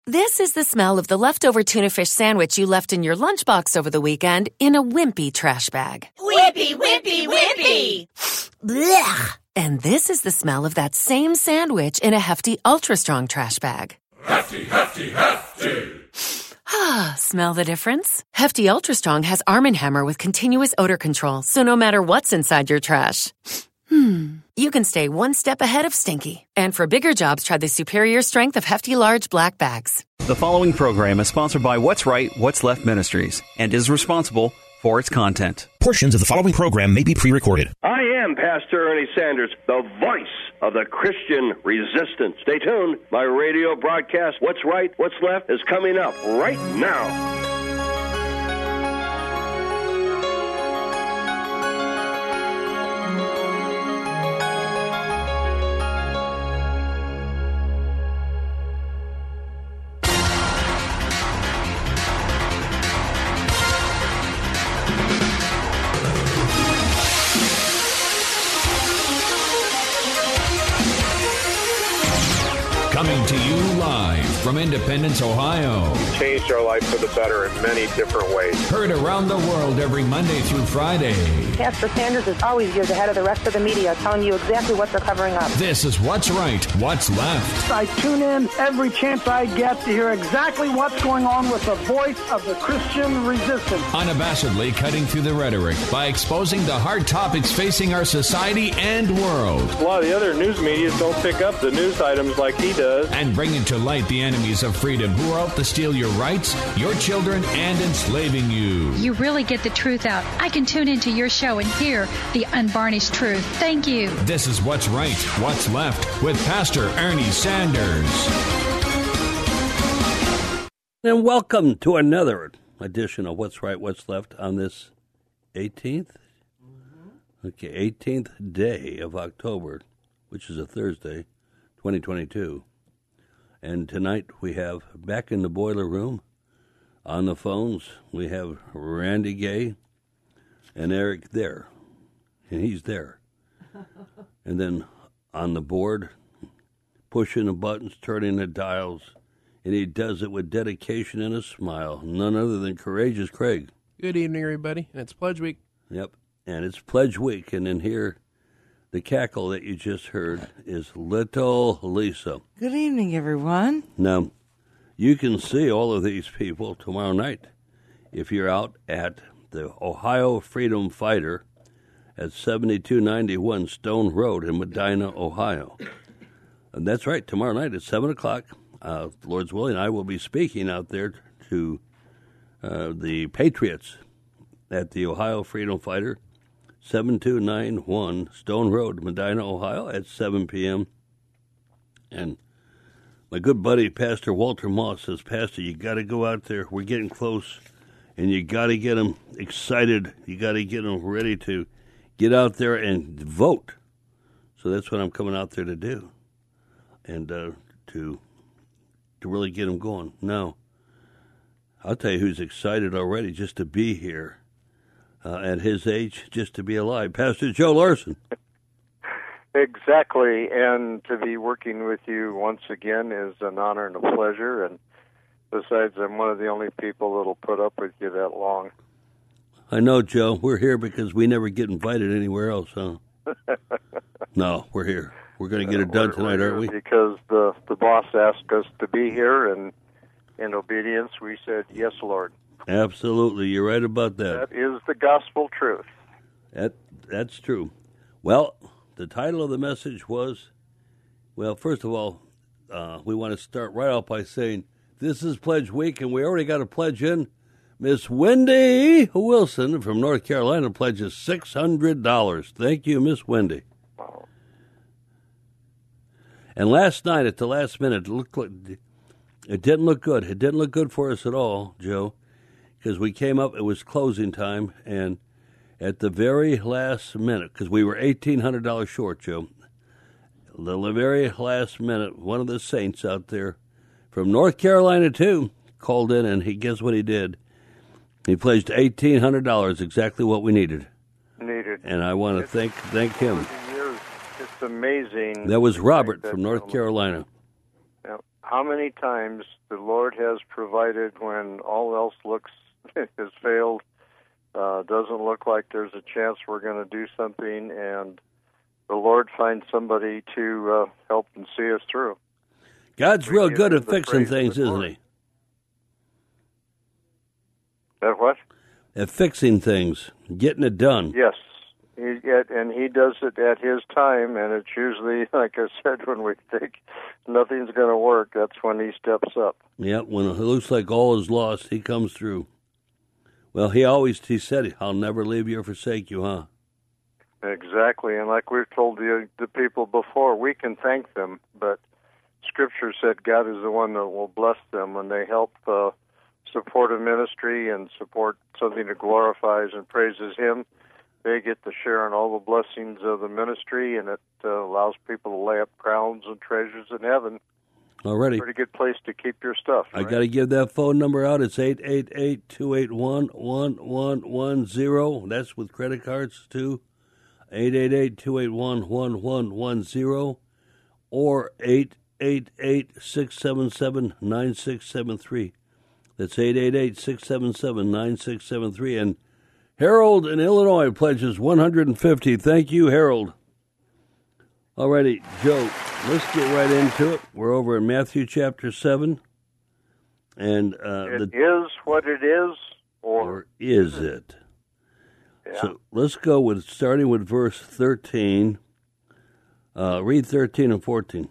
This is the smell of the leftover tuna fish sandwich you left in your lunchbox over the weekend in a wimpy trash bag. Wimpy, wimpy, wimpy! Blech! And this is the smell of that same sandwich in a Hefty Ultra Strong trash bag. Hefty, hefty, hefty! Ah, smell the difference? Hefty Ultra Strong has Arm & Hammer with continuous odor control, so no matter what's inside your trash, you can stay one step ahead of stinky. And for bigger jobs, try the superior strength of Hefty Large Black Bags. The following program is sponsored by What's Right, What's Left Ministries and is responsible for its content. Portions of the following program may be pre-recorded. I am Pastor Ernie Sanders, the voice of the Christian resistance. Stay tuned. My radio broadcast, What's Right, What's Left, is coming up right now. Coming to you live from Independence, Ohio. Changed our life for the better in many different ways. Heard around the world every Monday through Friday. Pastor Sanders is always years ahead of the rest of the media, telling you exactly what they're covering up. This is What's Right, What's Left. I tune in every chance I get to hear exactly what's going on with the voice of the Christian resistance. Unabashedly cutting through the rhetoric by exposing the hard topics facing our society and world. A lot of the other news media don't pick up the news items like he does. And bringing to light the enemies of freedom who are out to steal your rights, your children, and enslaving you. You really get the truth out. I can tune into your show and hear the unvarnished truth. Thank you. This is What's Right, What's Left with Pastor Ernie Sanders. And welcome to another edition of What's Right, What's Left on this 18th? Okay, 18th day of October, which is a Thursday, 2022. And tonight we have back in the boiler room, on the phones, we have Randy Gay and Eric there. And he's there. And then on the board, pushing the buttons, turning the dials, and he does it with dedication and a smile. None other than Courageous Craig. Good evening, everybody. And it's Pledge Week. Yep. And it's Pledge Week. And in here, the cackle that you just heard is Little Lisa. Good evening, everyone. Now, you can see all of these people tomorrow night if you're out at the Ohio Freedom Fighter at 7291 Stone Road in Medina, Ohio. And that's right, tomorrow night at 7 o'clock, Lord's willing, I will be speaking out there to the Patriots at the Ohio Freedom Fighter, 7291 Stone Road, Medina, Ohio, at 7 p.m. And my good buddy, Pastor Walter Moss, says, Pastor, you got to go out there. We're getting close, and you got to get them excited. You got to get them ready to get out there and vote. So that's what I'm coming out there to do, and to really get them going. Now, I'll tell you who's excited already just to be here. At his age, just to be alive. Pastor Joe Larson. Exactly, and to be working with you once again is an honor and a pleasure, and besides, I'm one of the only people that'll put up with you that long. I know, Joe. We're here because we never get invited anywhere else, huh? No, we're here. We're going to get it done tonight, aren't we? Because the boss asked us to be here, and in obedience, we said, yes, Lord. Absolutely. You're right about that. That is the gospel truth. That's true. Well, the title of the message was, well, first of all, we want to start right off by saying this is Pledge Week, and we already got a pledge in. Miss Wendy Wilson from North Carolina pledges $600. Thank you, Miss Wendy. Wow. And last night, at the last minute, it didn't look good. It didn't look good for us at all, Joe. Because we came up, it was closing time, and at the very last minute, because we were $1,800 short, Joe, the very last minute, one of the saints out there from North Carolina, too, called in, and guess what he did? He pledged $1,800, exactly what we needed. And I want to thank him. It's amazing. That was Robert from North Carolina. Now, how many times The Lord has provided when all else has failed. Doesn't look like there's a chance we're going to do something, and the Lord finds somebody to help and see us through. God's real good at fixing things, isn't he? At what? At fixing things, getting it done. Yes. And he does it at his time, and it's usually, like I said, when we think nothing's going to work, that's when he steps up. Yeah, when it looks like all is lost, he comes through. Well, he said, I'll never leave you or forsake you, huh? Exactly, and like we've told the people before, we can thank them, but Scripture said God is the one that will bless them when they help support a ministry and support something that glorifies and praises Him. They get to share in all the blessings of the ministry, and it allows people to lay up crowns and treasures in heaven. Already. Pretty good place to keep your stuff. I got to give that phone number out. It's 888-281-1110. That's with credit cards, too. 888-281-1110 or 888-677-9673. That's 888-677-9673. And Harold in Illinois pledges $150. Thank you, Harold. Alrighty, Joe, let's get right into it. We're over in Matthew chapter 7. And it is what it is, or is it? Yeah. So let's go with starting with verse 13. Read 13 and 14.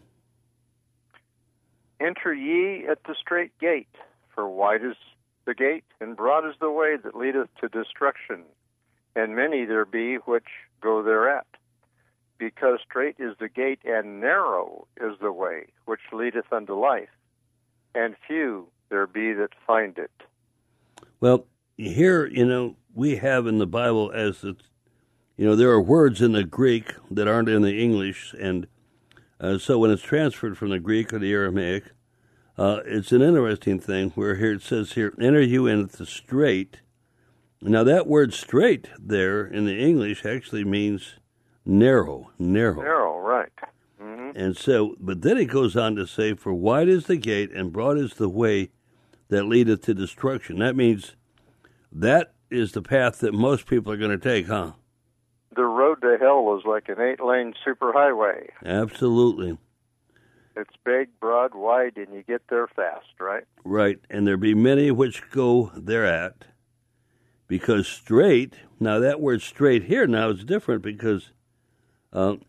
Enter ye at the strait gate, for wide is the gate, and broad is the way that leadeth to destruction, and many there be which go thereat. Because strait is the gate, and narrow is the way which leadeth unto life, and few there be that find it. Well, here, we have in the Bible as it's, there are words in the Greek that aren't in the English, and so when it's transferred from the Greek or the Aramaic, it's an interesting thing where here it says here, enter you in at the strait. Now that word strait there in the English actually means narrow. Narrow, right. Mm-hmm. And so, but then it goes on to say, for wide is the gate and broad is the way that leadeth to destruction. That means that is the path that most people are going to take, huh? The road to hell is like an 8-lane superhighway. Absolutely. It's big, broad, wide, and you get there fast, right? Right, and there be many which go thereat, because straight, now that word straight here now is different because the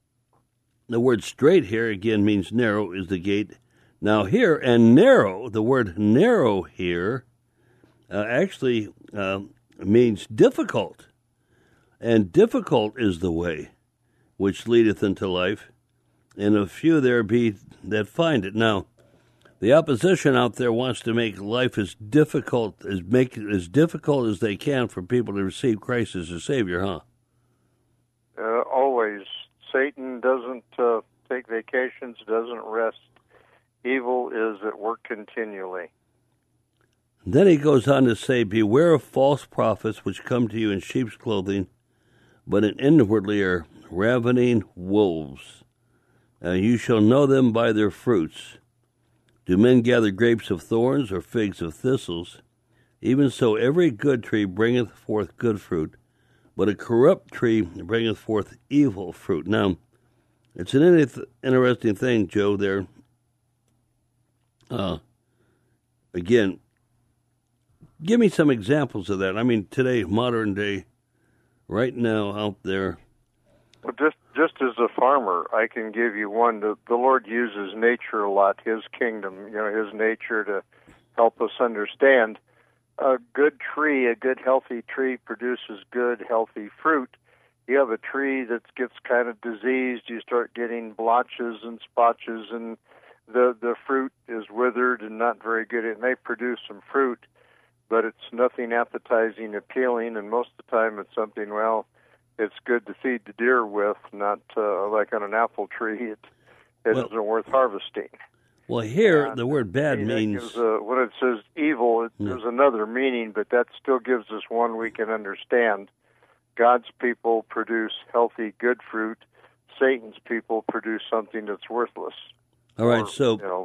word straight here, again, means narrow is the gate. Now here, and narrow, the word narrow here actually means difficult. And difficult is the way which leadeth into life, and a few there be that find it. Now, the opposition out there wants to make life as difficult as they can for people to receive Christ as their Savior, huh? Always. Satan doesn't take vacations, doesn't rest. Evil is at work continually. Then he goes on to say, beware of false prophets which come to you in sheep's clothing, but inwardly are ravening wolves. You shall know them by their fruits. Do men gather grapes of thorns or figs of thistles? Even so every good tree bringeth forth good fruit, but a corrupt tree bringeth forth evil fruit. Now, it's an interesting thing, Joe, there. Again, give me some examples of that. I mean, today, modern day, right now out there. Well, just as a farmer, I can give you one. The Lord uses nature a lot, His kingdom, His nature to help us understand. A good tree, a good healthy tree produces good healthy fruit. You have a tree that gets kind of diseased, you start getting blotches and spotches, and the fruit is withered and not very good. It may produce some fruit, but it's nothing appetizing, appealing, and most of the time it's something, it's good to feed the deer with, not like on an apple tree. It isn't worth harvesting. Well, here, the word bad means... when it says evil, there's another meaning, but that still gives us one we can understand. God's people produce healthy, good fruit. Satan's people produce something that's worthless. All right, so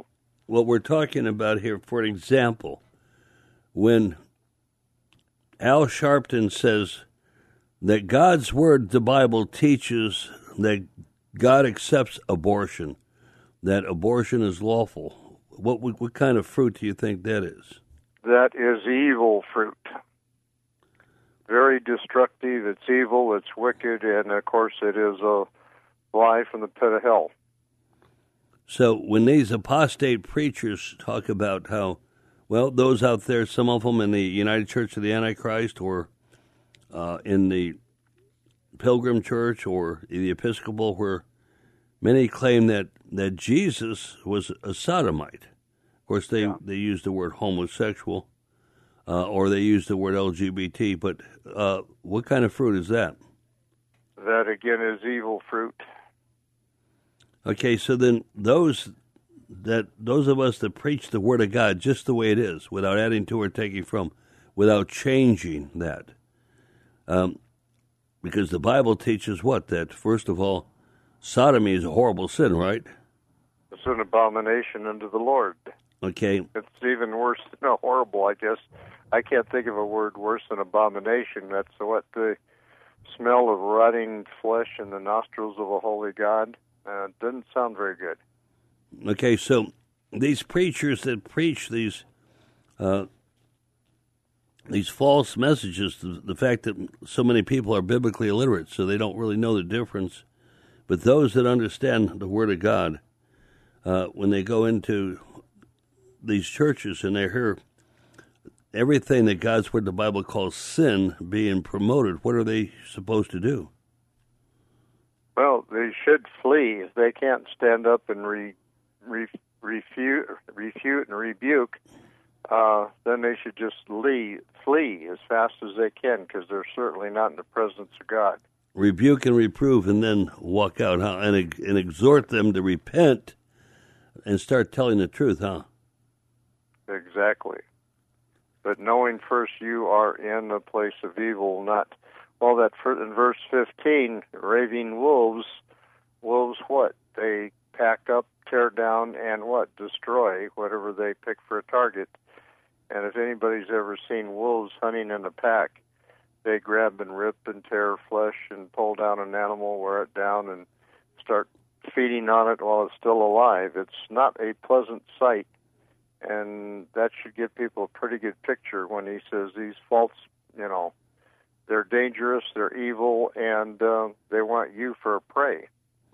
what we're talking about here, for example, when Al Sharpton says that God's Word, the Bible, teaches that God accepts abortion, that abortion is lawful, what kind of fruit do you think that is? That is evil fruit. Very destructive, it's evil, it's wicked, and of course it is a lie from the pit of hell. So when these apostate preachers talk about how, well, those out there, some of them in the United Church of the Antichrist or in the Pilgrim Church or the Episcopal, where many claim that Jesus was a sodomite. Of course, they use the word homosexual or they use the word LGBT, but what kind of fruit is that? That, again, is evil fruit. Okay, so then those of us that preach the Word of God just the way it is, without adding to or taking from, without changing that, because the Bible teaches what? That, first of all, sodomy is a horrible sin, right? It's an abomination unto the Lord. Okay. It's even worse than a horrible, I guess. I can't think of a word worse than abomination. That's what the smell of rotting flesh in the nostrils of a holy God. Doesn't sound very good. Okay, so these preachers that preach these false messages, the fact that so many people are biblically illiterate, so they don't really know the difference, but those that understand the Word of God, when they go into these churches and they hear everything that God's Word, the Bible, calls sin being promoted, what are they supposed to do? Well, they should flee. If they can't stand up and refute and rebuke, then they should just flee as fast as they can, because they're certainly not in the presence of God. Rebuke and reprove, and then walk out, huh? And exhort them to repent and start telling the truth, huh? Exactly. But knowing first you are in a place of evil, not... Well, that in verse 15, raving wolves what? They pack up, tear down, and what? Destroy whatever they pick for a target. And if anybody's ever seen wolves hunting in a pack, they grab and rip and tear flesh and pull down an animal, wear it down, and start feeding on it while it's still alive. It's not a pleasant sight, and that should give people a pretty good picture when he says these false, they're dangerous, they're evil, and they want you for a prey.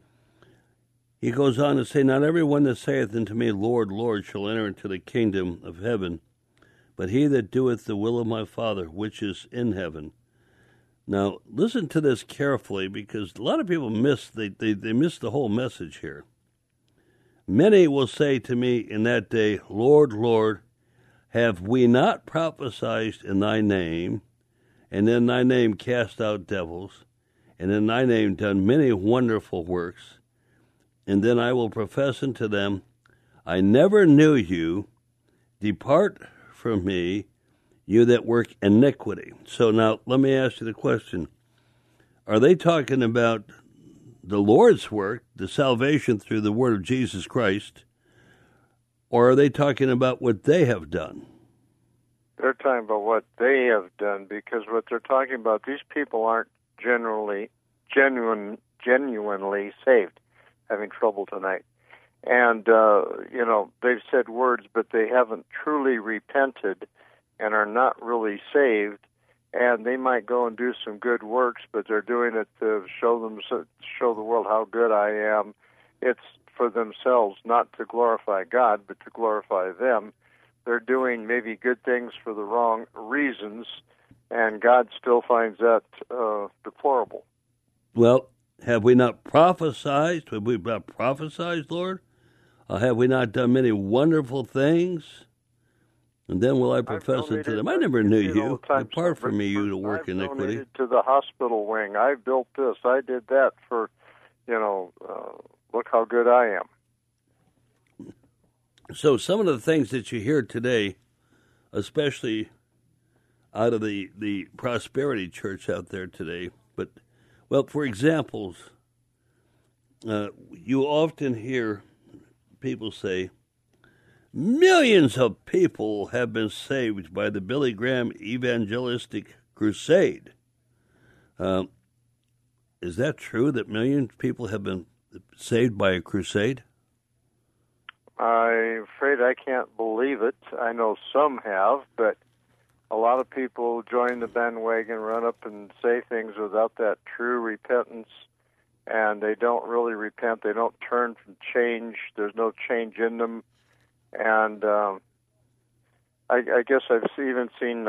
He goes on to say, not everyone that saith unto me, Lord, Lord, shall enter into the kingdom of heaven, but he that doeth the will of my Father, which is in heaven. Now, listen to this carefully, because a lot of people miss the whole message here. Many will say to me in that day, Lord, Lord, have we not prophesied in thy name, and in thy name cast out devils, and in thy name done many wonderful works? And then I will profess unto them, I never knew you. Depart from me, you that work iniquity. So now let me ask you the question. Are they talking about the Lord's work, the salvation through the word of Jesus Christ, or are they talking about what they have done? They're talking about what they have done, because what they're talking about, these people aren't genuinely saved. Having trouble tonight. And, they've said words, but they haven't truly repented and are not really saved. And they might go and do some good works, but they're doing it to show the world how good I am. It's for themselves, not to glorify God, but to glorify them. They're doing maybe good things for the wrong reasons, and God still finds that deplorable. Well, have we not prophesied? Have we not prophesied, Lord? Have we not done many wonderful things? And then will I profess unto them, I never knew you. Depart from me, you to work iniquity. I've donated to the hospital wing. I built this. I did that for, look how good I am. So some of the things that you hear today, especially out of the prosperity church out there today, well, for examples, you often hear people say Millions of people have been saved by the Billy Graham Evangelistic Crusade. Is that true that millions of people have been saved by a crusade? I'm afraid I can't believe it. I know some have, but a lot of people join the bandwagon, run up and say things without that true repentance, and they don't really repent. They don't turn from change. There's no change in them. And I guess I've even seen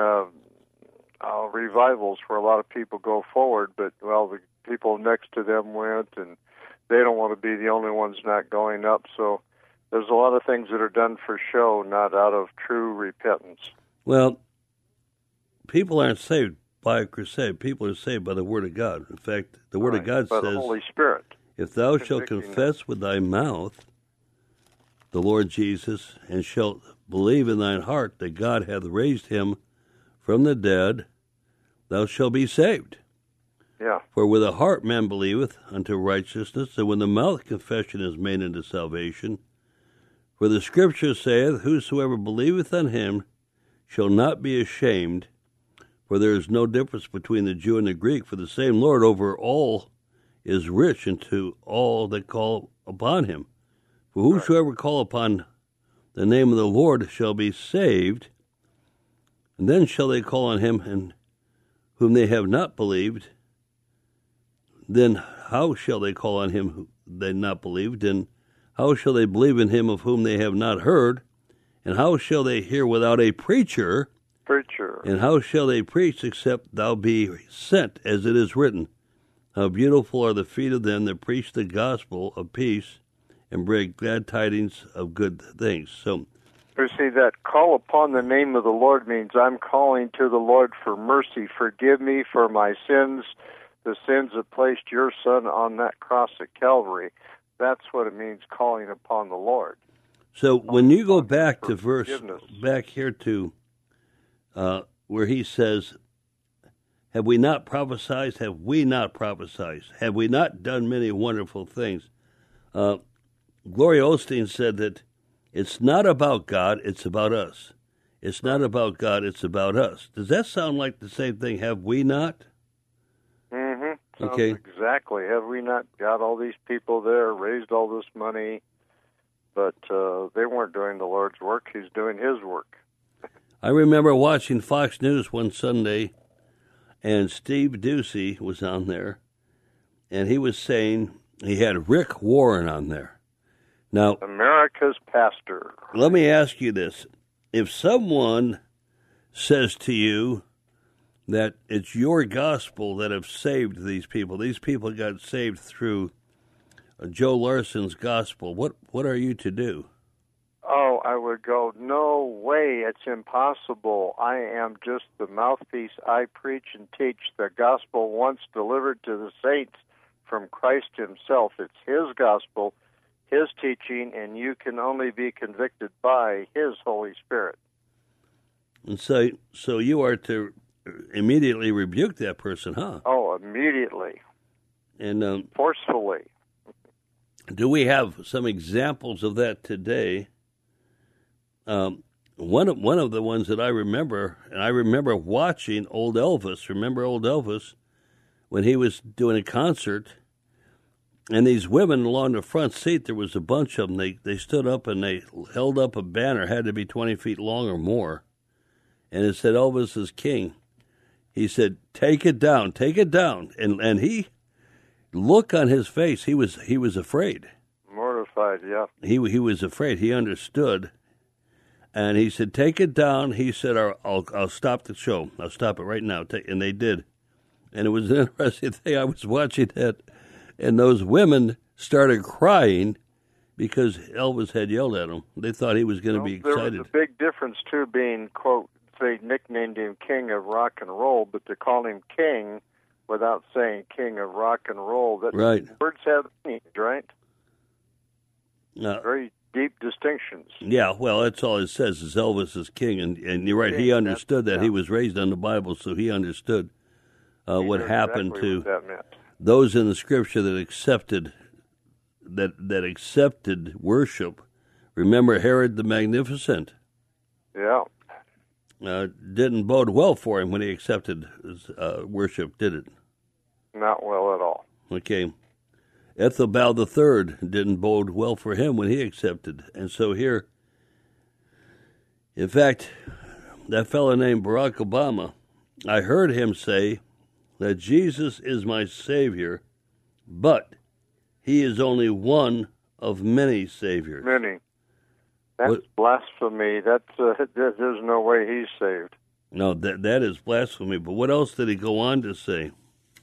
revivals where a lot of people go forward, but, well, the people next to them went, and they don't want to be the only ones not going up. So there's a lot of things that are done for show, not out of true repentance. Well, people aren't saved by a crusade. People are saved by the Word of God. In fact, the Word of God by says, the Holy Spirit. If thou shalt confess with thy mouth the Lord Jesus, and shalt believe in thine heart that God hath raised him from the dead, thou shalt be saved. Yeah. For with the heart man believeth unto righteousness, and with the mouth confession is made unto salvation. For the Scripture saith, whosoever believeth on him shall not be ashamed, for there is no difference between the Jew and the Greek, for the same Lord over all is rich unto all that call upon him. For whosoever call upon the name of the Lord shall be saved, and then shall they call on him in whom they have not believed. Then how shall they call on him who they have not believed? And how shall they believe in him of whom they have not heard? And how shall they hear without a preacher? And how shall they preach except thou be sent, as it is written? How beautiful are the feet of them that preach the gospel of peace and bring glad tidings of good things. So, you see, that call upon the name of the Lord means I'm calling to the Lord for mercy. Forgive me for my sins, the sins that placed your Son on that cross at Calvary. That's what it means, calling upon the Lord. So when you go back to back here to where he says, have we not prophesied? Have we not prophesied? Have we not done many wonderful things? Gloria Osteen said that it's not about God, it's about us. It's not about God, it's about us. Does that sound like the same thing? Have we not? Mm-hmm. Okay. Exactly. Have we not got all these people there, raised all this money, but they weren't doing the Lord's work. He's doing his work. I remember watching Fox News one Sunday, and Steve Ducey was on there, and he was saying he had Rick Warren on there. Now, America's pastor. Let me ask you this. If someone says to you that it's your gospel that have saved these people got saved through Joe Larson's gospel, what are you to do? Oh, I would go, no way, it's impossible. I am just the mouthpiece. I preach and teach the gospel once delivered to the saints from Christ himself. It's his gospel, his teaching, and you can only be convicted by his Holy Spirit. And so you are to immediately rebuke that person, huh? Oh, immediately. And forcefully. Do we have some examples of that today? One of the ones that I remember, and I remember watching old Elvis. Remember old Elvis when he was doing a concert, and these women along the front seat, there was a bunch of them. They stood up and they held up a banner, had to be 20 feet long or more, and it said Elvis is king. He said, "Take it down, take it down," and he, look on his face, he was afraid, mortified. Yeah, he was afraid. He understood. And he said, "Take it down." He said, I'll stop the show. I'll stop it right now. And they did. And it was an interesting thing. I was watching that, and those women started crying because Elvis had yelled at them. They thought he was going to be excited. There was a big difference, too, being, quote, they nicknamed him King of Rock and Roll, but to call him King without saying King of Rock and Roll, that right. Words have meaning, right? Very deep distinctions. Yeah, well, that's all it says is Elvis is king, and you're right. He understood that. Yeah. He was raised on the Bible, so he understood what happened to those in the Scripture that accepted worship, Remember Herod the Magnificent? Yeah. Didn't bode well for him when he accepted worship, did it? Not well at all. Okay. Ethelbald III didn't bode well for him when he accepted. And so here, in fact, that fellow named Barack Obama, I heard him say that Jesus is my Savior, but he is only one of many Saviors. Many. That's blasphemy. There's no way he's saved. No, that is blasphemy. But what else did he go on to say?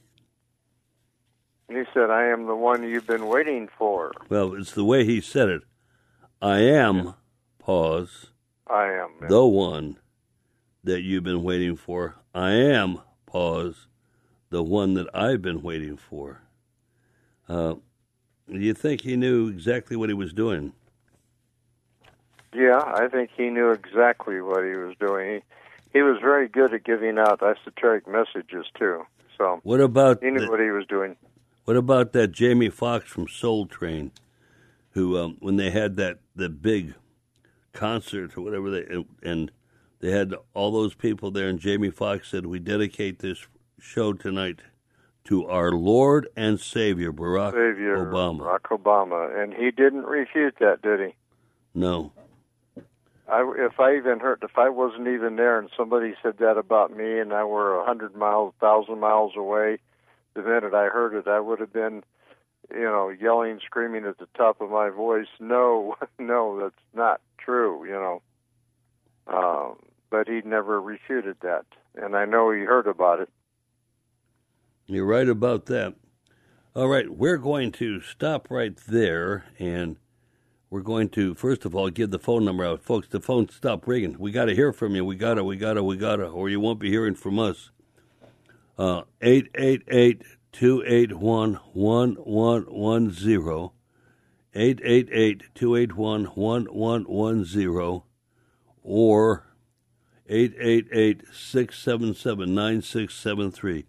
He said, I am the one you've been waiting for. Well, it's the way he said it. I am, pause, I am. the one that you've been waiting for. I am, pause, the one that I've been waiting for. Do you think he knew exactly what he was doing? Yeah, I think he knew exactly what he was doing. He was very good at giving out esoteric messages, too. So what about he knew what he was doing. What about that Jamie Foxx from Soul Train, who, when they had the big concert or whatever, they had all those people there, and Jamie Foxx said, we dedicate this show tonight to our Lord and Savior, Barack Obama. Barack Obama. And he didn't refute that, did he? No. If I wasn't even there and somebody said that about me and I were 100 miles, 1,000 miles away, the minute I heard it, I would have been, yelling, screaming at the top of my voice, no, that's not true, But he never refuted that. And I know he heard about it. You're right about that. All right, we're going to stop right there, and we're going to, first of all, give the phone number out. Folks, the phone stopped ringing. We got to hear from you. We got to, or you won't be hearing from us. 888-281-1110. 888-281-1110. Or 888-677-9673.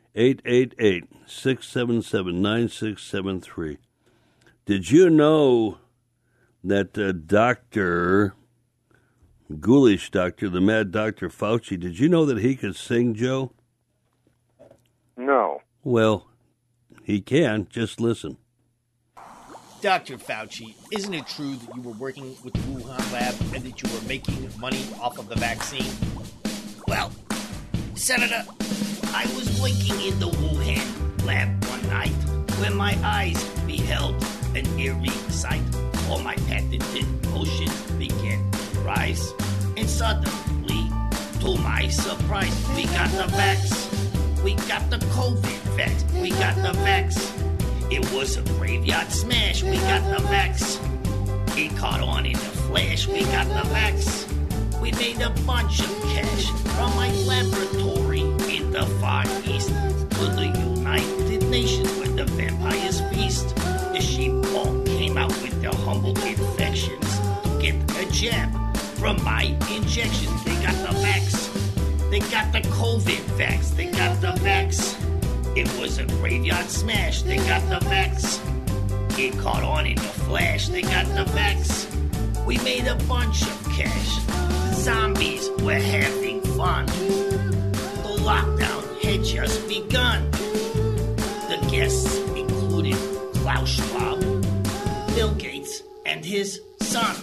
888-677-9673. Did you know that Dr. Ghoulish Doctor, the mad Dr. Fauci, did you know that he could sing, Joe? No. Well, he can. Just listen. Dr. Fauci, isn't it true that you were working with the Wuhan lab and that you were making money off of the vaccine? Well, Senator, I was working in the Wuhan lab one night when my eyes beheld an eerie sight. All my patented potions began to rise, and suddenly, to my surprise, we got the vax. We got the COVID vax. We got the vax. It was a graveyard smash. We got the vax. It caught on in a flash. We got the vax. We made a bunch of cash from my laboratory in the Far East to the United Nations where the vampires feast. The sheep all came out with their humble infections to get a jab from my injections. They got the vax. They got the COVID vax. They got the vax. It was a graveyard smash. They got the vax. It caught on in a flash. They got the vax. We made a bunch of cash. Zombies were having fun. The lockdown had just begun. The guests included Klaus Schwab, Bill Gates, and his son.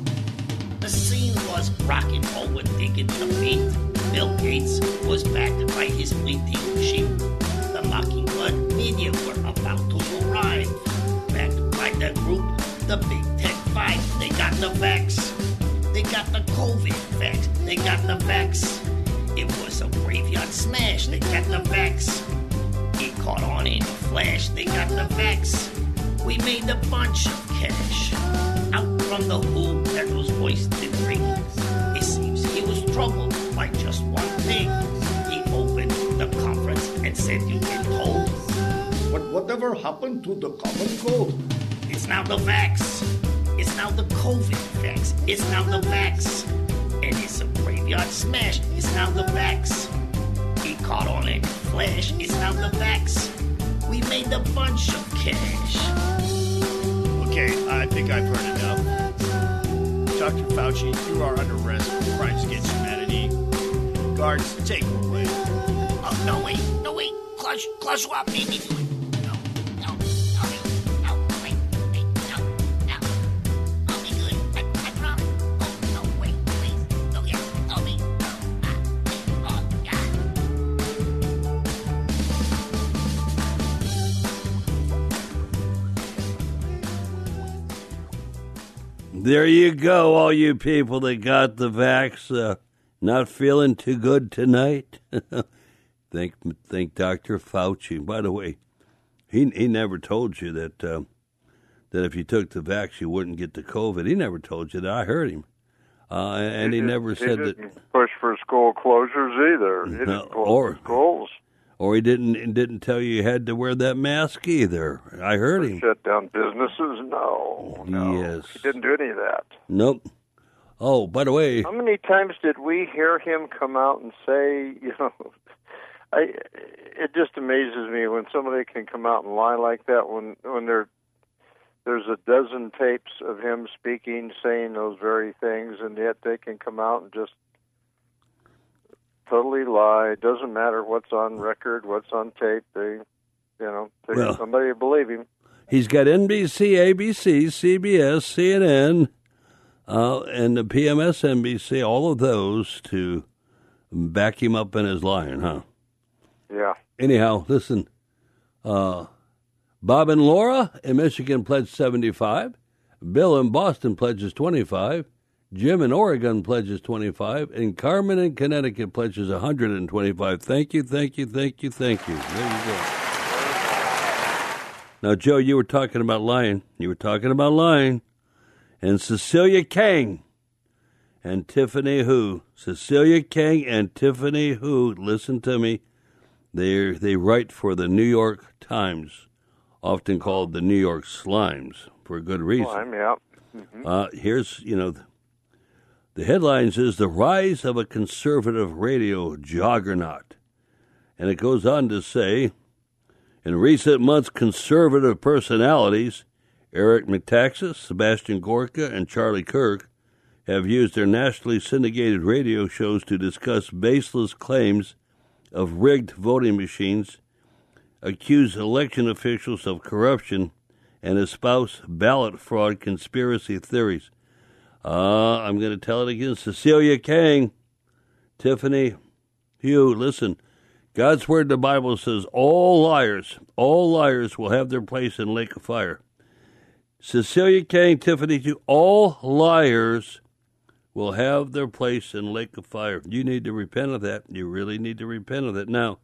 The scene was rock and roll with digging the beat. Bill Gates was backed by his bleating sheep. The Mockingbird media were about to arrive. Backed by the group, the Big Tech Five. They got the vax. They got the COVID vax. They got the vax. It was a graveyard smash. They got the vax. It caught on in a flash. They got the vax. We made a bunch of cash. Out from the WHO that was hoisted rings. It seems he was troubled by just one thing. He opened the conference and said, "You've been told." But whatever happened to the common cold? It's now the vax. It's now the COVID vax. It's now the vax. And it's a graveyard smash. It's now the vax. It caught on in a flash. It's now the vax. We made a bunch of cash. Okay, I think I've heard enough. Dr. Fauci, you are under arrest for crimes against humanity. Guards, take him away. Oh, no, wait. Klaus Schwab made me do it. No, wait. I'll be good. I promise. Oh, no, wait, please. Oh, yeah, help me. Oh, God. There you go, all you people that got the vax. Not feeling too good tonight? Thank Dr. Fauci. By the way, he never told you that that if you took the vax you wouldn't get the COVID. He never told you that. I heard him, and he never said that. He didn't push for school closures either. He didn't pull for schools. Or he didn't tell you had to wear that mask either. I heard him. Shut down businesses? No. Yes. He didn't do any of that. Nope. Oh, by the way, how many times did we hear him come out and say, it just amazes me when somebody can come out and lie like that when there's a dozen tapes of him speaking, saying those very things, and yet they can come out and just totally lie. It doesn't matter what's on record, what's on tape. They somebody to believe him. He's got NBC, ABC, CBS, CNN, and the PMS NBC, all of those to back him up in his lying, huh? Yeah. Anyhow, listen, Bob and Laura in Michigan pledged 75. Bill in Boston pledges 25. Jim in Oregon pledges 25. And Carmen in Connecticut pledges 125. Thank you. There you go. Now, Joe, you were talking about lying. And Cecilia Kang and Tiffany Hu. Cecilia Kang and Tiffany Hu, listen to me. They write for the New York Times, often called the New York Slimes, for a good reason. Slime, yeah. Mm-hmm. Here's, the headlines is The Rise of a Conservative Radio Juggernaut. And it goes on to say, in recent months, conservative personalities Eric Metaxas, Sebastian Gorka, and Charlie Kirk have used their nationally syndicated radio shows to discuss baseless claims of rigged voting machines, accuse election officials of corruption, and espouse ballot fraud conspiracy theories. I'm going to tell it again. Cecilia Kang, Tiffany Hu, listen. God's word, the Bible says, all liars will have their place in lake of fire. Cecilia Kang, Tiffany Hu, all liars will have their place in lake of fire. You need to repent of that. You really need to repent of that. Now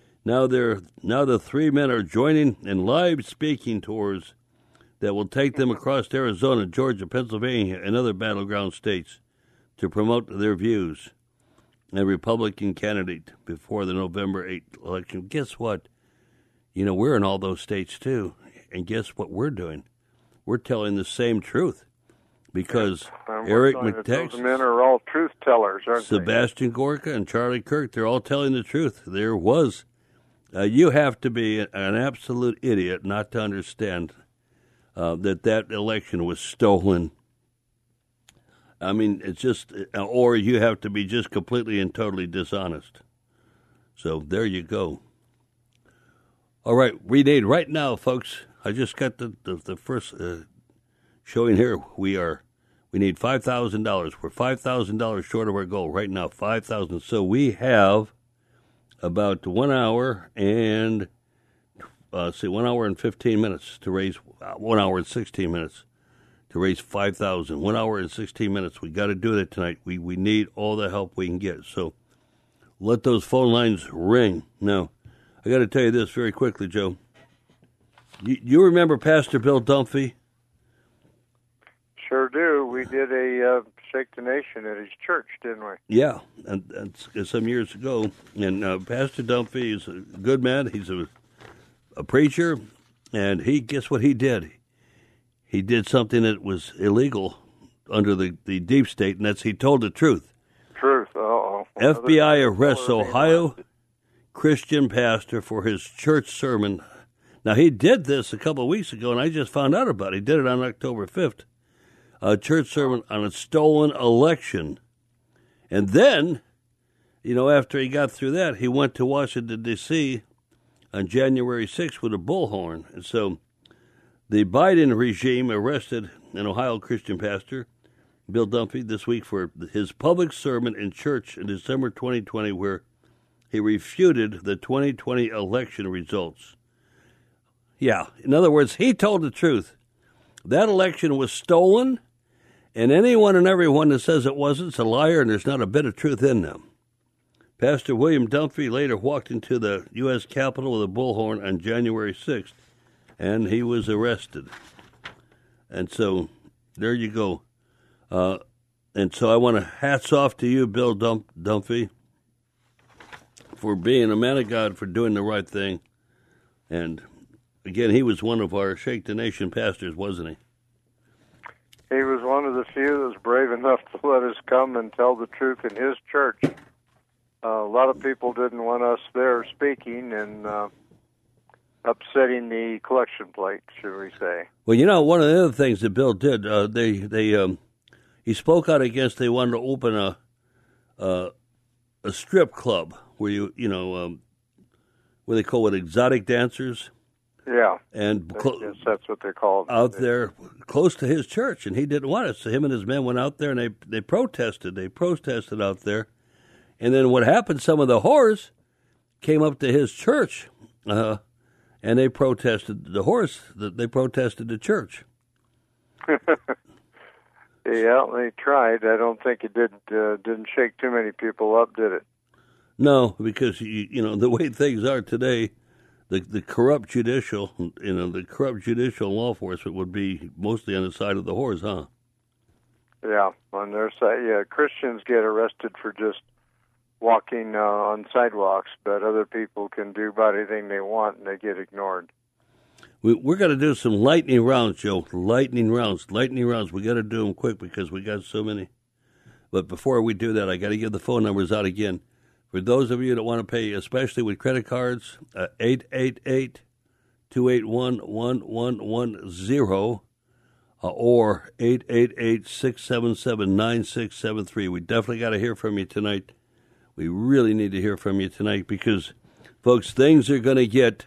the three men are joining in live speaking tours that will take them across Arizona, Georgia, Pennsylvania, and other battleground states to promote their views. A Republican candidate before the November 8th election. Guess what? We're in all those states too. And guess what we're doing? We're telling the same truth. Because Eric Metaxas, those men are all truth tellers, aren't Sebastian Gorka and Charlie Kirk, they're all telling the truth. There was. You have to be an absolute idiot not to understand that election was stolen. I mean, it's just, or you have to be just completely and totally dishonest. So there you go. All right, we need right now, folks. I just got the first showing here. We need $5,000. We're $5,000 short of our goal right now. $5,000. So we have about 1 hour and 1 hour and 15 minutes to raise 1 hour and 16 minutes to raise $5,000. 1 hour and 16 minutes. We got to do that tonight. We need all the help we can get. So let those phone lines ring. Now, I got to tell you this very quickly, Joe. You remember Pastor Bill Dunphy? Sure do. We did a Shake the Nation at his church, didn't we? Yeah, and some years ago. And Pastor Dunphy is a good man. He's a preacher, and guess what he did? He did something that was illegal under the deep state, and that's he told the truth. Truth, uh-oh. FBI arrests Ohio Christian pastor for his church sermon. Now, he did this a couple of weeks ago, and I just found out about it. He did it on October 5th. a church sermon on a stolen election. And then, after he got through that, he went to Washington, D.C. on January 6th with a bullhorn. And so the Biden regime arrested an Ohio Christian pastor, Bill Dunphy, this week for his public sermon in church in December 2020, where he refuted the 2020 election results. Yeah, in other words, he told the truth. That election was stolen, and anyone and everyone that says it wasn't is a liar, and there's not a bit of truth in them. Pastor William Dunphy later walked into the U.S. Capitol with a bullhorn on January 6th, and he was arrested. And so there you go. And so I want to hats off to you, Bill Dunphy, for being a man of God, for doing the right thing. And again, he was one of our Shake the Nation pastors, wasn't he? He was one of the few that was brave enough to let us come and tell the truth in his church. A lot of people didn't want us there speaking and upsetting the collection plate, should we say. Well, one of the other things that Bill did, he spoke out against, they wanted to open a strip club where where they call it exotic dancers. Yeah, and yes, that's what they call it. Out there, close to his church, and he didn't want it. So him and his men went out there, and they protested. They protested out there, and then what happened? Some of the whores came up to his church, and they protested the whores. They protested the church. Yeah, they tried. I don't think it didn't shake too many people up, did it? No, because the way things are today. The corrupt judicial, the corrupt judicial law enforcement would be mostly on the side of the whores, huh? Yeah, on their side. Yeah, Christians get arrested for just walking on sidewalks, but other people can do about anything they want, and they get ignored. We're going to do some lightning rounds, Joe. Lightning rounds. We got to do them quick because we got so many. But before we do that, I got to give the phone numbers out again. For those of you that want to pay, especially with credit cards, 888-281-1110 or 888-677-9673. We definitely got to hear from you tonight. We really need to hear from you tonight because, folks, things are going to get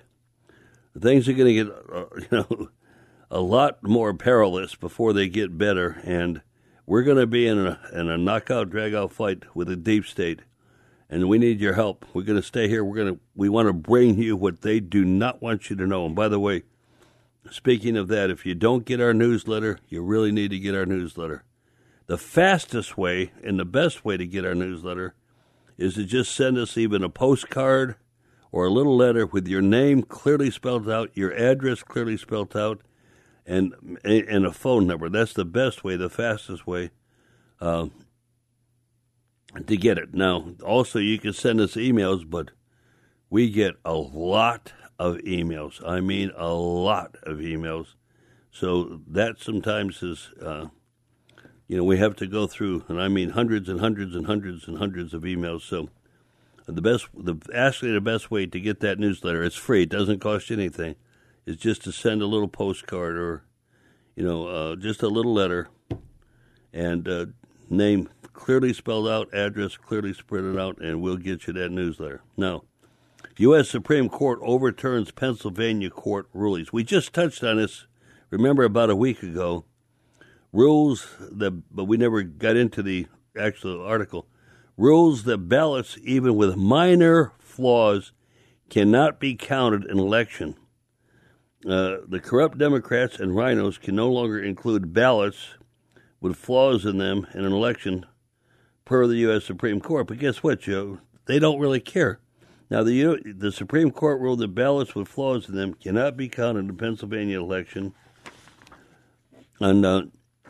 a lot more perilous before they get better, and we're going to be in a knockout, drag-out fight with the deep state. And we need your help. We're going to stay here. We want to bring you what they do not want you to know. And by the way, speaking of that, if you don't get our newsletter, you really need to get our newsletter. The fastest way and the best way to get our newsletter is to just send us even a postcard or a little letter with your name clearly spelled out, your address clearly spelled out, and a phone number. That's the best way, the fastest way. To get it. Now, also, you can send us emails, but we get a lot of emails. I mean, a lot of emails. So that sometimes is, we have to go through, and I mean hundreds and hundreds and hundreds and hundreds of emails. So the best way to get that newsletter, it's free. It doesn't cost you anything. It's just to send a little postcard or, just a little letter and name clearly spelled out, address clearly spread out, and we'll get you that newsletter. Now, U.S. Supreme Court overturns Pennsylvania court rulings. We just touched on this, remember, about a week ago. But we never got into the actual article. Rules that ballots, even with minor flaws, cannot be counted in election. The corrupt Democrats and rhinos can no longer include ballots with flaws in them in an election per the U.S. Supreme Court. But guess what, Joe? They don't really care. Now, the Supreme Court ruled that ballots with flaws in them cannot be counted in the Pennsylvania election. And the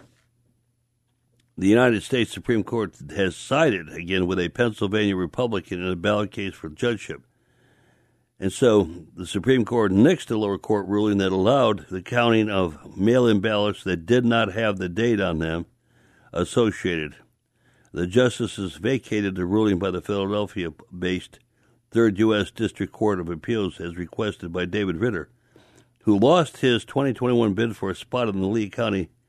United States Supreme Court has sided, again, with a Pennsylvania Republican in a ballot case for judgeship. And so the Supreme Court nixed a lower court ruling that allowed the counting of mail-in ballots that did not have the date on them associated. The justices vacated the ruling by the Philadelphia-based Third U.S. District Court of Appeals as requested by David Ritter, who lost his 2021 bid for a spot in the Lee County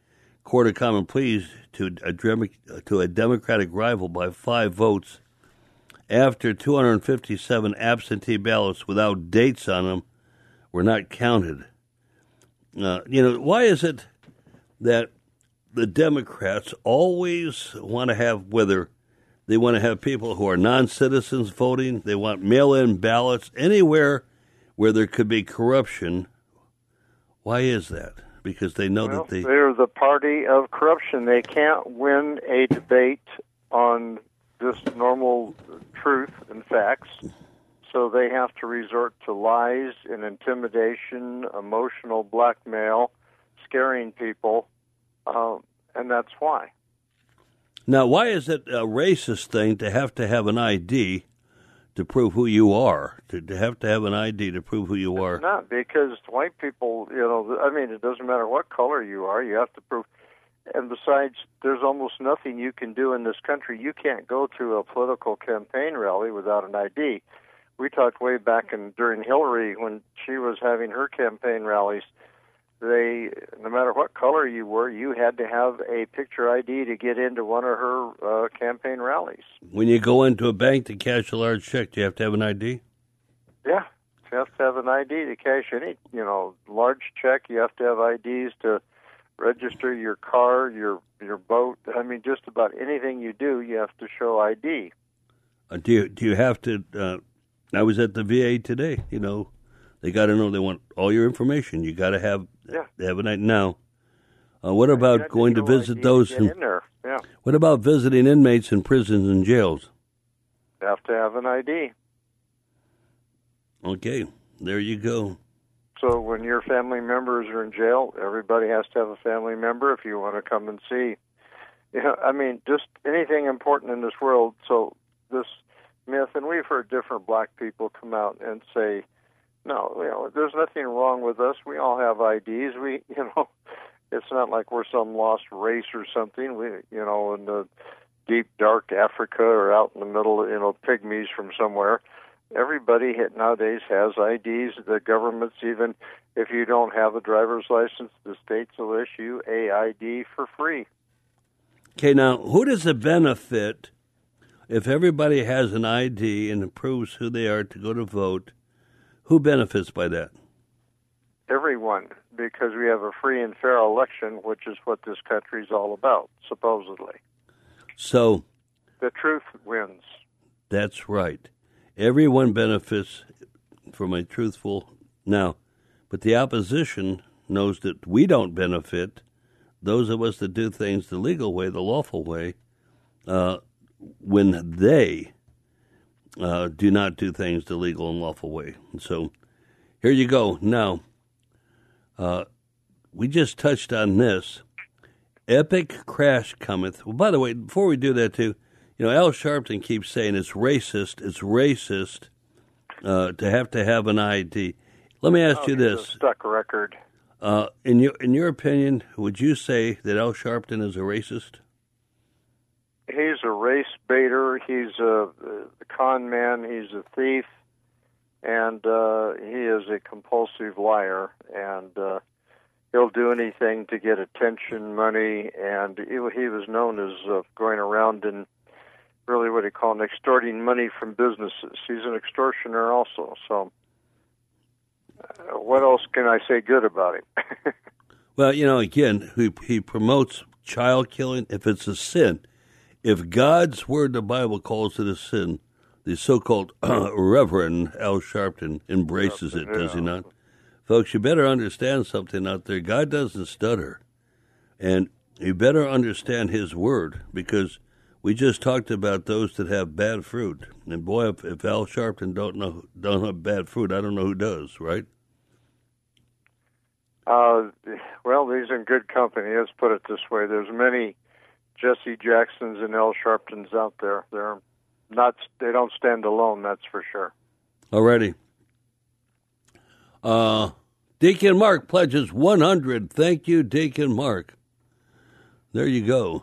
Court of Common Pleas to a Democratic rival by 5 votes after 257 absentee ballots without dates on them were not counted. Why is it that the Democrats always want to have, whether they want to have people who are non-citizens voting, they want mail-in ballots, anywhere where there could be corruption? Why is that? Because they know that they're the party of corruption. They can't win a debate on just normal truth and facts, so they have to resort to lies and intimidation, emotional blackmail, scaring people, and that's why. Now, why is it a racist thing to have an ID to prove who you are? To have an ID to prove who you are? It's not, because white people, it doesn't matter what color you are, you have to prove. And besides, there's almost nothing you can do in this country. You can't go to a political campaign rally without an ID. We talked way back during Hillary when she was having her campaign rallies. No matter what color you were, you had to have a picture ID to get into one of her campaign rallies. When you go into a bank to cash a large check, do you have to have an ID? Yeah, you have to have an ID to cash any, large check. You have to have IDs to register your car, your boat. Just about anything you do, you have to show ID. Do you have to? I was at the VA today. They got to know. They want all your information. You got to have an ID now. What about going to visit those? In there. Yeah. What about visiting inmates in prisons and jails? You have to have an ID. Okay, there you go. So when your family members are in jail, everybody has to have a family member if you want to come and see. Just anything important in this world. So this myth, and we've heard different black people come out and say, no, there's nothing wrong with us. We all have IDs. It's not like we're some lost race or something. We, in the deep, dark Africa or out in the middle, pygmies from somewhere. Everybody nowadays has IDs. The government's even, if you don't have a driver's license, the states will issue a ID for free. Okay, now, who does it benefit if everybody has an ID and it proves who they are to go to vote? Who benefits by that? Everyone, because we have a free and fair election, which is what this country is all about, supposedly. So the truth wins. That's right. Everyone benefits from a truthful now, but the opposition knows that we don't benefit. Those of us that do things the legal way, the lawful way, when they do not do things the legal and lawful way. And so here you go. Now, we just touched on this. Epic crash cometh. Well, by the way, before we do that too, Al Sharpton keeps saying it's racist to have an ID. Let me ask you this. A stuck record. In your opinion, would you say that Al Sharpton is a racist? He's a race baiter. He's a con man. He's a thief. And he is a compulsive liar. And he'll do anything to get attention, money. And he was known as going around and really what he called extorting money from businesses. He's an extortioner also. So what else can I say good about him? Well, again, he promotes child killing if it's a sin. If God's word, the Bible, calls it a sin, the so-called Reverend Al Sharpton embraces it, does he not? Folks, you better understand something out there. God doesn't stutter. And you better understand his word, because we just talked about those that have bad fruit. And boy, if Al Sharpton don't have bad fruit, I don't know who does, right? Well, he's in good company. Let's put it this way. There's many Jesse Jacksons and Al Sharptons out there. They don't stand alone, that's for sure. Alrighty. Deacon Mark pledges 100. Thank you, Deacon Mark. There you go.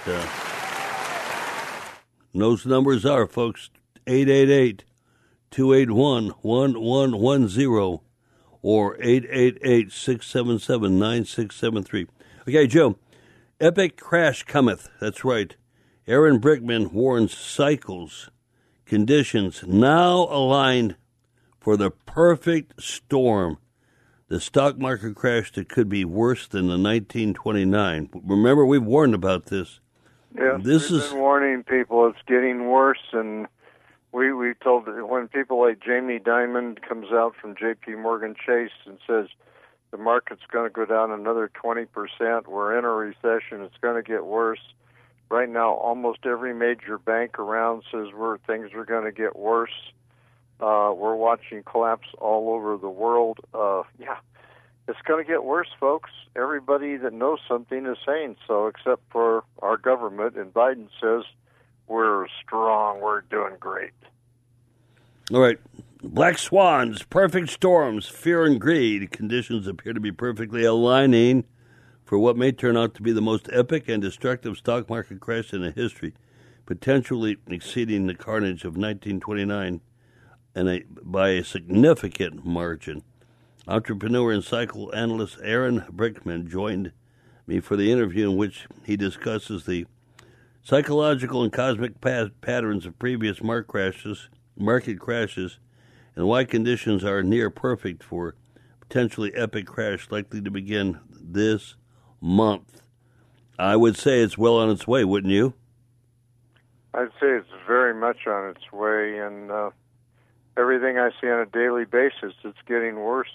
Those numbers are, folks, 888-281-1110 or 888-677-9673. Okay, Joe, Epic crash cometh. That's right. Aaron Brickman warns cycles, conditions now aligned for the perfect storm. The stock market crash that could be worse than the 1929. Remember, we've warned about this. Yeah, we've been warning people it's getting worse, and we told when people like Jamie Dimon comes out from J.P. Morgan Chase and says the market's going to go down another 20%, we're in a recession, it's going to get worse. Right now, almost every major bank around says things are going to get worse. We're watching collapse all over the world. It's going to get worse, folks. Everybody that knows something is saying so, except for our government. And Biden says we're strong, we're doing great. All right. Black swans, perfect storms, fear and greed. Conditions appear to be perfectly aligning for what may turn out to be the most epic and destructive stock market crash in history, potentially exceeding the carnage of 1929 by a significant margin. Entrepreneur and cycle analyst Aaron Brickman joined me for the interview in which he discusses the psychological and cosmic patterns of previous market crashes, and why conditions are near perfect for potentially epic crash likely to begin this month. I would say it's well on its way, wouldn't you? I'd say it's very much on its way, and everything I see on a daily basis, it's getting worse.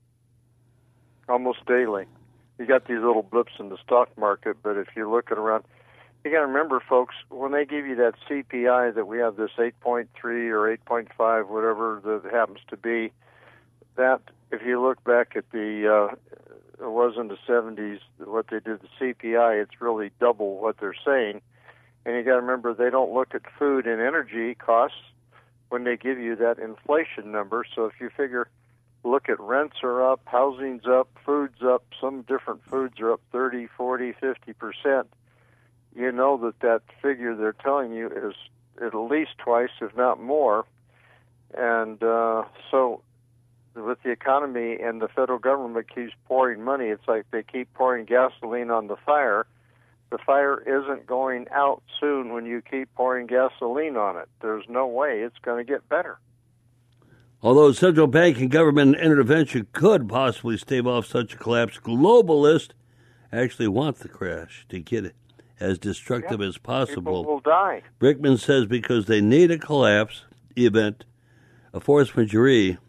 Almost daily. You got these little blips in the stock market, but if you look at around, you got to remember, folks, when they give you that CPI that we have this 8.3 or 8.5, whatever that happens to be, that if you look back at it was in the 70s, what they did, the CPI, it's really double what they're saying. And you got to remember, they don't look at food and energy costs when they give you that inflation number. So if you look at rents are up, housing's up, food's up, some different foods are up 30, 40, 50%, you know that figure they're telling you is at least twice, if not more. And so with the economy and the federal government keeps pouring money, it's like they keep pouring gasoline on the fire. The fire isn't going out soon when you keep pouring gasoline on it. There's no way it's going to get better. Although central bank and government intervention could possibly stave off such a collapse, globalists actually want the crash to get it as destructive as possible. People will die. Brickman says because they need a collapse event, a force majeure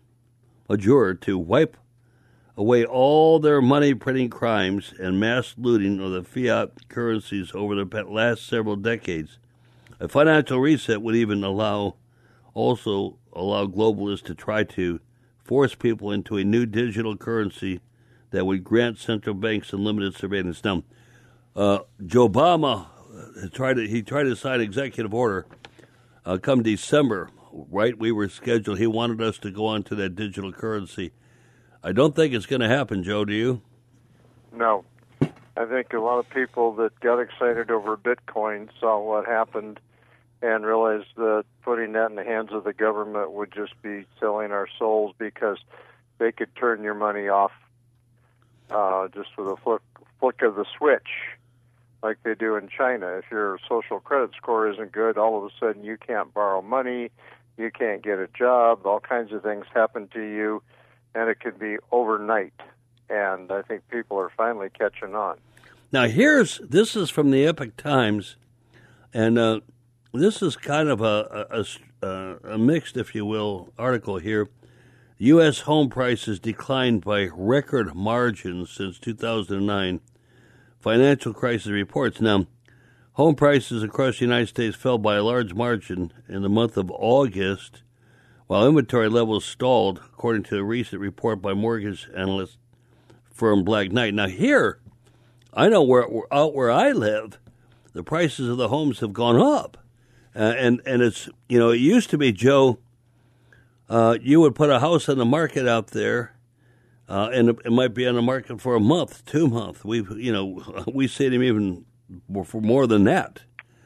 to wipe away all their money-printing crimes and mass looting of the fiat currencies over the last several decades. A financial reset would even allow globalists to try to force people into a new digital currency that would grant central banks unlimited surveillance. Now, Joe Obama tried to sign executive order come December, right? We were scheduled. He wanted us to go on to that digital currency. I don't think it's going to happen, Joe, do you? No. I think a lot of people that got excited over Bitcoin saw what happened and realized that putting that in the hands of the government would just be selling our souls, because they could turn your money off just with a flick of the switch, like they do in China. If your social credit score isn't good, all of a sudden you can't borrow money, you can't get a job, all kinds of things happen to you, and it could be overnight. And I think people are finally catching on. Now, this is from the Epoch Times, and this is kind of a mixed, if you will, article here. U.S. home prices declined by record margins since 2009. Financial crisis reports. Now, home prices across the United States fell by a large margin in the month of August, while inventory levels stalled, according to a recent report by mortgage analyst firm Black Knight. Now, here, I know where I live, the prices of the homes have gone up. And it's, it used to be, Joe, you would put a house on the market out there, and it might be on the market for a month, 2 months. We see them even for more than that.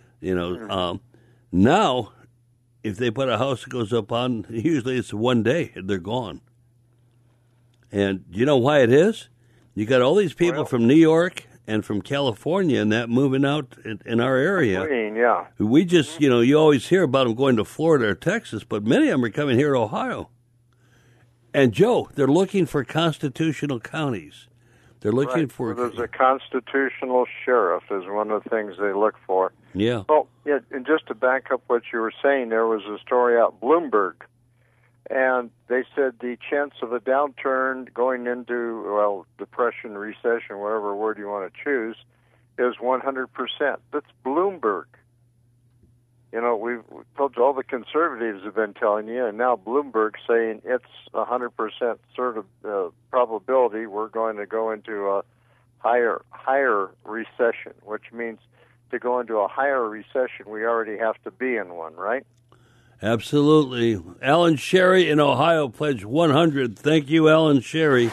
Now, if they put a house that goes up on, usually it's 1 day, and they're gone. And do you know why it is? You got all these people from New York and from California and that moving out in our area. Yeah. We just, you always hear about them going to Florida or Texas, but many of them are coming here to Ohio. And, Joe, they're looking for constitutional counties. They're looking for... Well, there's a constitutional sheriff is one of the things they look for. Yeah. Well, yeah, and just to back up what you were saying, there was a story out Bloomberg, and they said the chance of a downturn going into, well, depression, recession, whatever word you want to choose, is 100%. That's Bloomberg. We've told you, all the conservatives have been telling you, and now Bloomberg's saying it's 100% sort of probability we're going to go into a higher recession, which means to go into a higher recession, we already have to be in one, right? Absolutely. Alan Sherry in Ohio pledged 100. Thank you, Alan Sherry.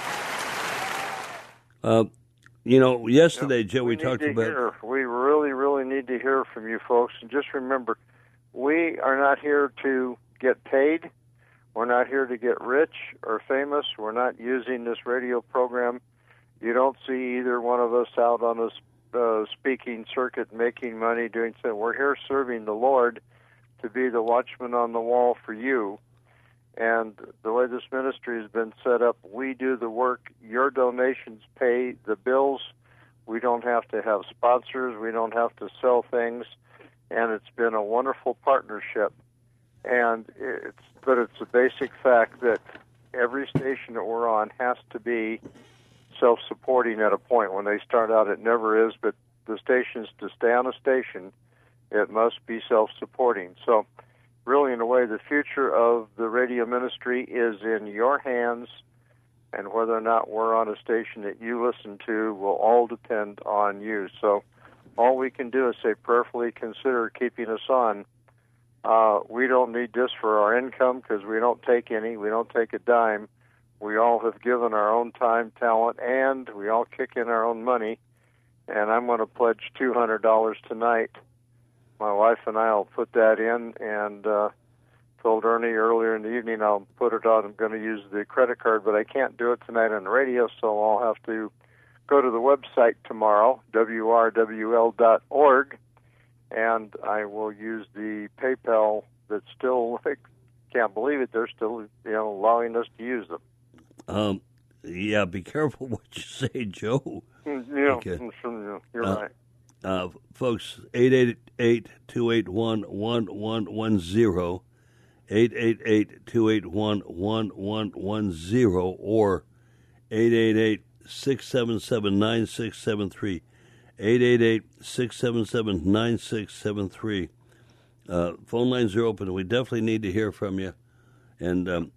Yesterday, Joe, we talked about... We really, really need to hear from you folks. And just remember, we are not here to get paid. We're not here to get rich or famous. We're not using this radio program. You don't see either one of us out on a speaking circuit making money, doing something. We're here serving the Lord to be the watchman on the wall for you. And the way this ministry has been set up, we do the work. Your donations pay the bills. We don't have to have sponsors. We don't have to sell things. And it's been a wonderful partnership. And it's a basic fact that every station that we're on has to be self-supporting at a point. When they start out, it never is, but the stations, to stay on a station, it must be self-supporting. So really, in a way, the future of the radio ministry is in your hands, and whether or not we're on a station that you listen to will all depend on you. So all we can do is say, prayerfully consider keeping us on. We don't need this for our income because we don't take any. We don't take a dime. We all have given our own time, talent, and we all kick in our own money. And I'm going to pledge $200 tonight. My wife and I will put that in, and told Ernie earlier in the evening I'll put it on. I'm going to use the credit card, but I can't do it tonight on the radio, so I'll have to go to the website tomorrow, wrwl.org, and I will use the PayPal that's still, I can't believe it, they're still allowing us to use them. Yeah, be careful what you say, Joe. Okay. You're right. Folks, 888-281-1110, 888-281-1110, or 888-677-9673, 888-677-9673. Phone lines are open. We definitely need to hear from you. And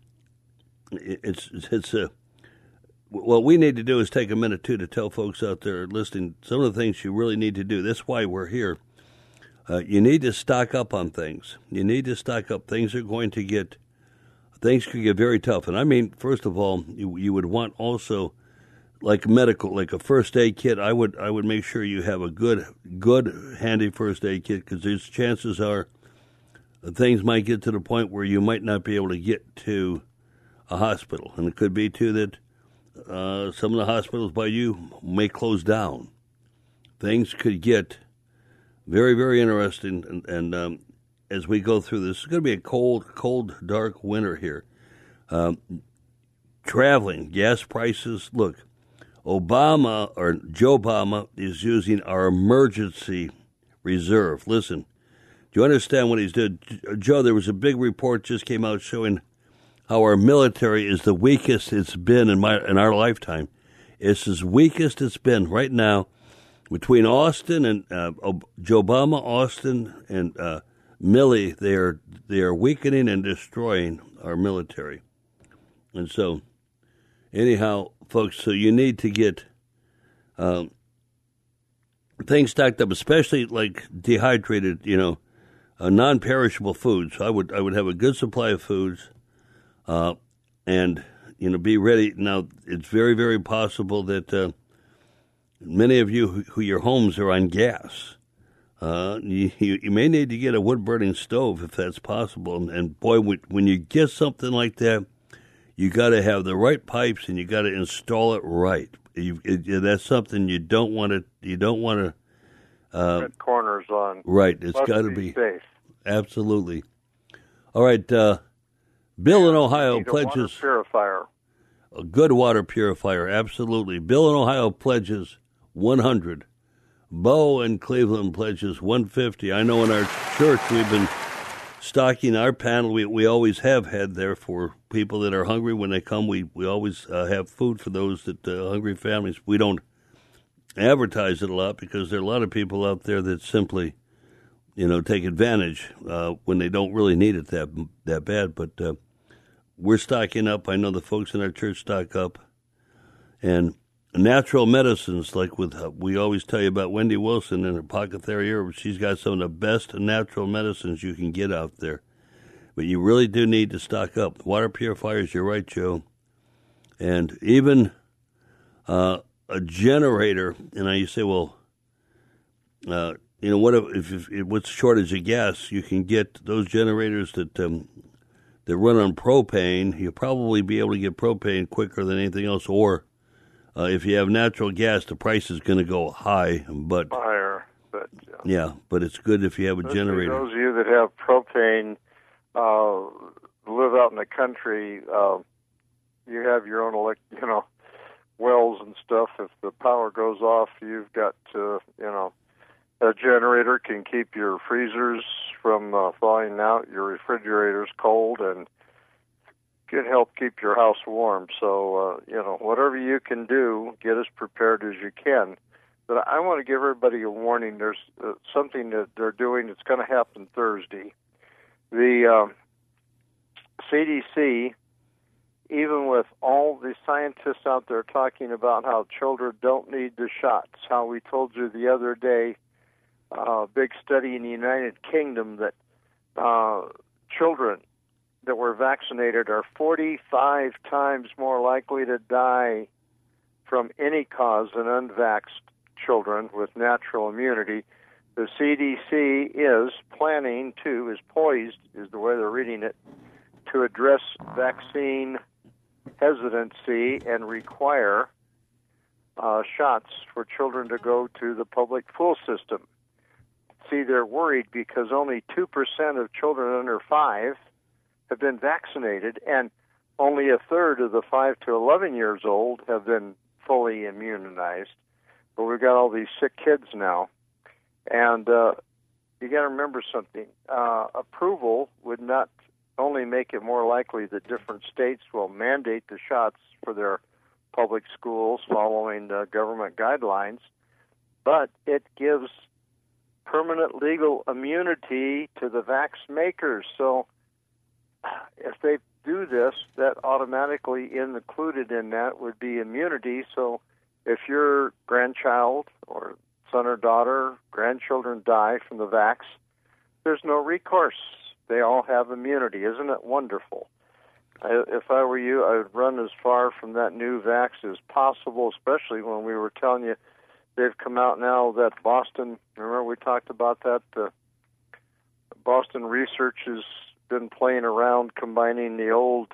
what we need to do is take a minute, too, to tell folks out there listening some of the things you really need to do. That's why we're here. You need to stock up on things. You need to stock up. Things could get very tough. And I mean, first of all, you would want also, like a first aid kit. I would make sure you have a good handy first aid kit, because there's chances are things might get to the point where you might not be able to get to a hospital. And it could be, too, that some of the hospitals by you may close down. Things could get very, very interesting, and as we go through this, it's going to be a cold, dark winter here. Traveling, gas prices. Look, Joe Obama is using our emergency reserve. Listen, do you understand what he's doing? Joe, there was a big report just came out showing how our military is the weakest it's been in our lifetime. It's as weakest it's been right now. Between Austin and Joe Obama, Austin and Milley, they are weakening and destroying our military. And so, anyhow, folks, so you need to get things stocked up, especially like dehydrated, non-perishable foods. So I would have a good supply of foods. And be ready. Now, it's very, very possible that many of you who your homes are on gas, you may need to get a wood-burning stove if that's possible. And boy, when you get something like that, you got to have the right pipes and you got to install it right. That's something you don't want to. You don't want to. Cut corners on. Right. It's got to be safe. Absolutely. All right. Bill in Ohio pledges water purifier. A good water purifier. Absolutely. Bill in Ohio pledges $100. Bo in Cleveland pledges $150. I know in our church we've been stocking our panel. We always have had there for people that are hungry when they come. We always have food for those that hungry families. We don't advertise it a lot because there are a lot of people out there that simply, take advantage when they don't really need it that bad. But we're stocking up. I know the folks in our church stock up. And natural medicines, like we always tell you about Wendy Wilson and her Apothecary Herb. She's got some of the best natural medicines you can get out there. But you really do need to stock up. Water purifiers, you're right, Joe. And even a generator. And you say, well, what if what's the shortage of gas? You can get those generators that run on propane. You'll probably be able to get propane quicker than anything else. Or if you have natural gas, the price is going to go high. But higher. But yeah, but it's good if you have a generator. Those of you that have propane, live out in the country, you have your own wells and stuff. If the power goes off, you've got a generator can keep your freezers from thawing out, your refrigerators cold, and can help keep your house warm. So, whatever you can do, get as prepared as you can. But I want to give everybody a warning. There's something that they're doing that's going to happen Thursday. The CDC, even with all the scientists out there talking about how children don't need the shots, how we told you the other day, big study in the United Kingdom that children that were vaccinated are 45 times more likely to die from any cause than unvaxxed children with natural immunity. The CDC is poised, is the way they're reading it, to address vaccine hesitancy and require shots for children to go to the public school system. See, they're worried because only 2% of children under 5 have been vaccinated, and only a third of the 5 to 11 years old have been fully immunized. But we've got all these sick kids now. And you got to remember something. Approval would not only make it more likely that different states will mandate the shots for their public schools following the government guidelines, but it gives permanent legal immunity to the vax makers. So if they do this, that automatically included in that would be immunity. So if your grandchild or son or daughter, grandchildren die from the vax, there's no recourse. They all have immunity. Isn't it wonderful? If I were you, I would run as far from that new vax as possible, especially when we were telling you they've come out now that Boston, remember we talked about that? Boston research has been playing around combining the old,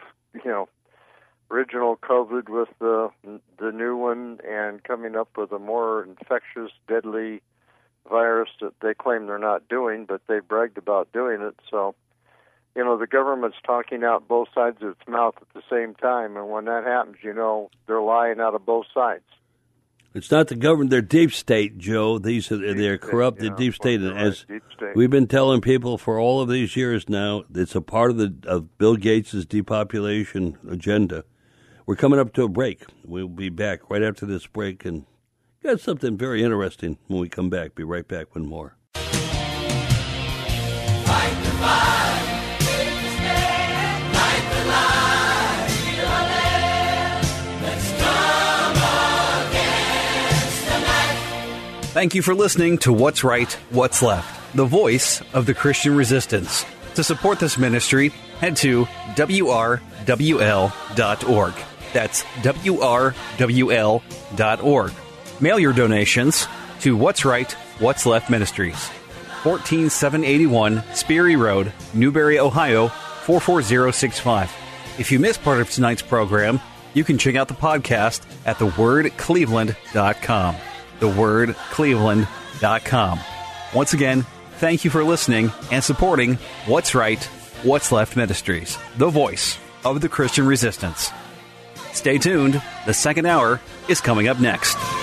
original COVID with the new one and coming up with a more infectious, deadly virus that they claim they're not doing, but they bragged about doing it. So, the government's talking out both sides of its mouth at the same time, and when that happens, they're lying out of both sides. It's not the government; they're deep state, Joe. They're corrupt. The deep state, and as we've been telling people for all of these years now, it's a part of Bill Gates' depopulation agenda. We're coming up to a break. We'll be back right after this break, and got something very interesting when we come back. Be right back with more. Fight the fight. Fight the lie. Let's come against the night. Thank you for listening to What's Right, What's Left, the voice of the Christian resistance. To support this ministry, head to WRWL.org. That's WRWL.org. Mail your donations to What's Right, What's Left Ministries, 14781 Sperry Road, Newberry, Ohio, 44065. If you missed part of tonight's program, you can check out the podcast at thewordcleveland.com. Thewordcleveland.com. Once again, thank you for listening and supporting What's Right, What's Left Ministries, the voice of the Christian resistance. Stay tuned. The second hour is coming up next.